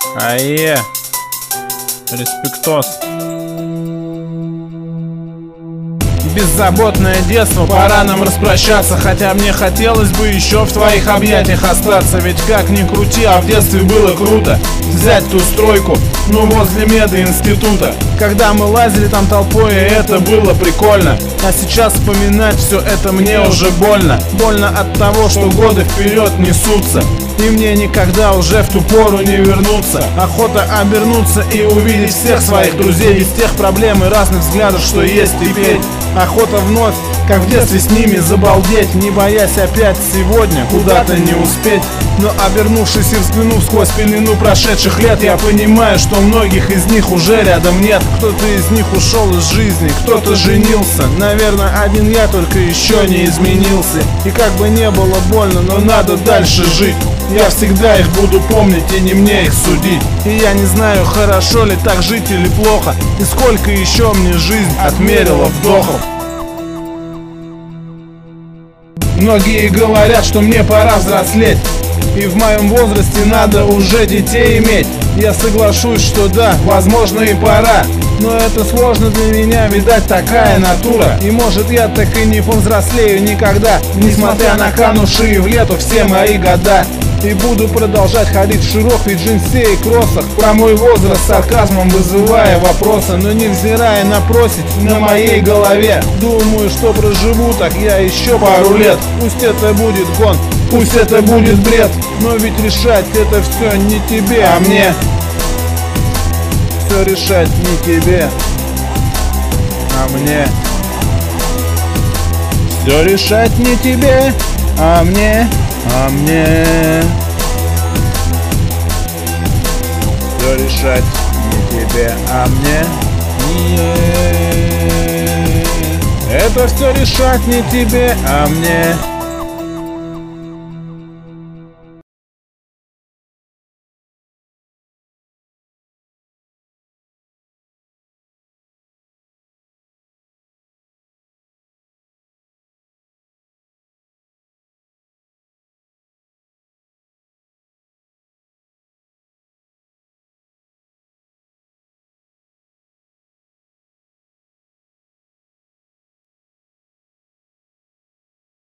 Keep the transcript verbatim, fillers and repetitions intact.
Ае, респектос. Беззаботное детство, пора нам распрощаться. Хотя мне хотелось бы еще в твоих объятиях остаться. Ведь как ни крути, а в детстве было круто взять ту стройку, ну возле мединститута. Когда мы лазили там толпой, и это было прикольно. А сейчас вспоминать все это мне уже больно. Больно от того, что годы вперед несутся, и мне никогда уже в ту пору не вернуться. Охота обернуться и увидеть всех своих друзей без тех проблем и разных взглядов, что есть теперь. Охота вновь, как в детстве, с ними забалдеть, не боясь опять сегодня куда-то не успеть. Но обернувшись и взглянув сквозь пелену прошедших лет, я понимаю, что многих из них уже рядом нет. Кто-то из них ушел из жизни, кто-то женился. Наверное, один я только еще не изменился. И как бы не было больно, но надо дальше жить. Я всегда их буду помнить, и не мне их судить. И я не знаю, хорошо ли так жить или плохо, и сколько еще мне жизнь отмерила вдохов. Многие говорят, что мне пора взрослеть, и в моем возрасте надо уже детей иметь. Я соглашусь, что да, возможно и пора, но это сложно для меня, видать, такая натура. И может я так и не повзрослею никогда, несмотря на канувшие в лету все мои года. И буду продолжать ходить в широкой джинсе и кроссах, про мой возраст сарказмом вызывая вопросы. Но невзирая на просить на моей голове, думаю, что проживу так я еще пару лет. Пусть это будет гон, пусть это будет бред, но ведь решать это все не тебе, а мне. Все решать не тебе, а мне. Все решать не тебе, а мне. А мне все решать не тебе, а мне. Не. Это все решать не тебе, а мне.